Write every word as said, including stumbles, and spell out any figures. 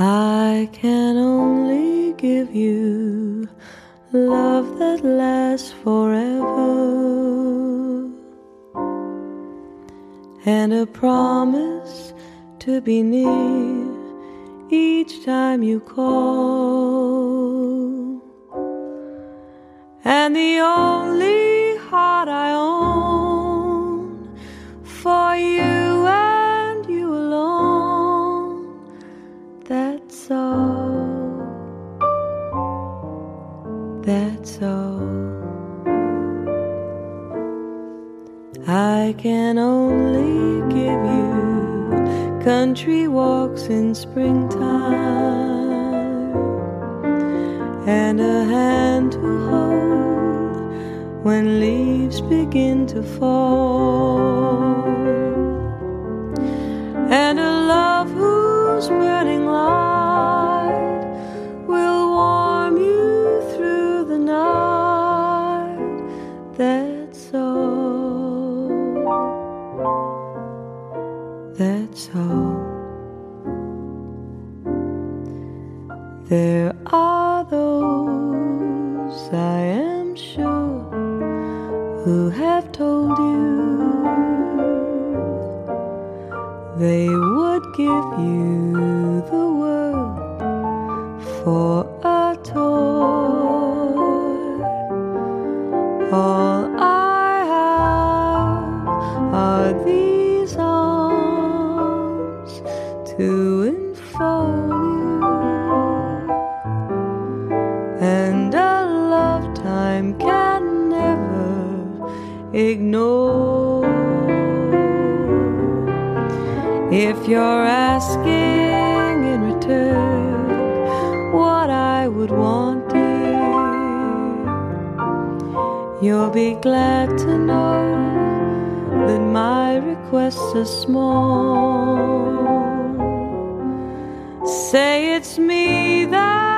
I can only give you love that lasts forever, and a promise to be near each time you call. And the only heart I own for you and you alone, that's all, that's all. I can only give you country walks in springtime, and a hand to hold when leaves begin to fall, and a love whose burning light will warm you through the night, that's all, that's all. There are those, I am sure, who have told you they would give you the world for a toy. All I have are these arms to enfold you, and a lifetime can never ignore. If you're asking in return what I would want, dear, you'll be glad to know that my requests are small. Say it's me that